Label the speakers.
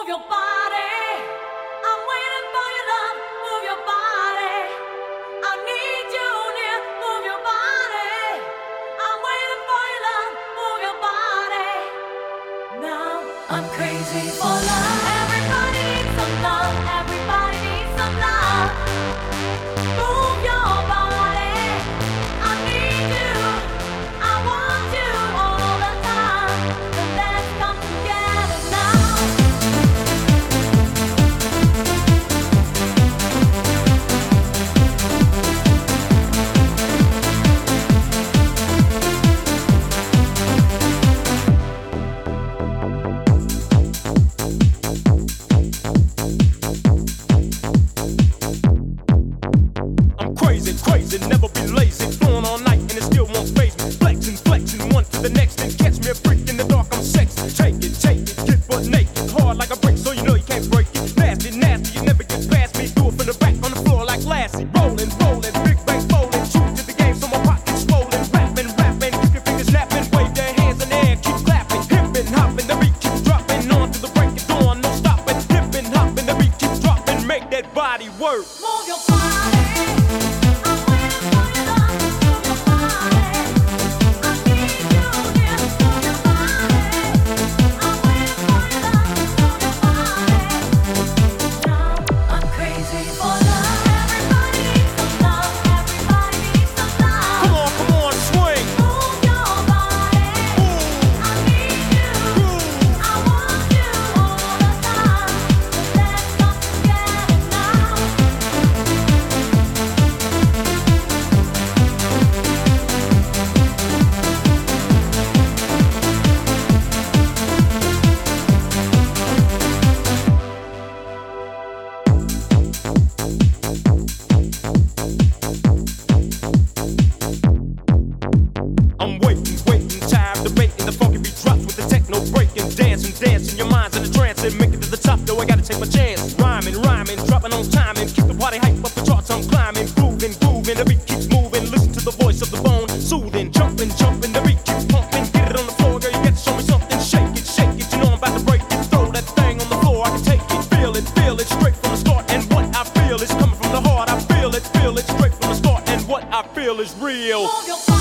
Speaker 1: Move your body. I'm waiting for your love. Move your body. I need you near. Move your body. I'm waiting for your love. Move your body. Now I'm crazy for love. Everybody needs some love. Everybody needs some love. Move your body. I need you. I want you all the time. So let's come together now.
Speaker 2: I'm crazy, crazy, never be lazy. Flowing all night and it still won't phase me. Flexing, flexing, one to the next. And catch me a freak in the dark, I'm sexy. Take it, get butt naked. Hard like a brick, so you know you can't break it. Nasty, nasty, you never get past me. Do it from the back on the floor like Lassie. Rolling, rolling, big bang folding. True to the game, so my pocket's swollen. Rapping, rapping, keep your fingers snapping. Wave their hands in the air, keep clapping. Hippin', hopping, the beat keeps dropping. On to the break of dawn, no stopping. Hippin', hopping, the beat keeps dropping. Make that body work.
Speaker 1: Move your body. I'm waiting for your love. Move your body. I need you near. Move your body. I'm waiting for your love. Move your body. Now I'm crazy for love. Everybody needs some love. Everybody needs some love.
Speaker 2: Come on, swing.
Speaker 1: Move your body. I need you. I want you all the time. So let's come together now.
Speaker 2: I'm waiting, tired, debating. The funky beat drops with the techno breaking. Dancing, your mind's in a trance. And make it to the top, though I gotta take my chance. Rhyming, dropping on time. And keep the party hype up the charts, I'm climbing. Grooving, the beat keeps moving. Listen to the voice of the bone. Soothing, jumping, the beat keeps pumping. Get it on the floor, girl, you got to show me something. Shake it, you know I'm about to break it. Throw that thing on the floor, I can take it. Feel it, straight from the start. And what I feel is coming from the heart. I feel it, straight from the start. And what I feel is real.
Speaker 1: Move your body.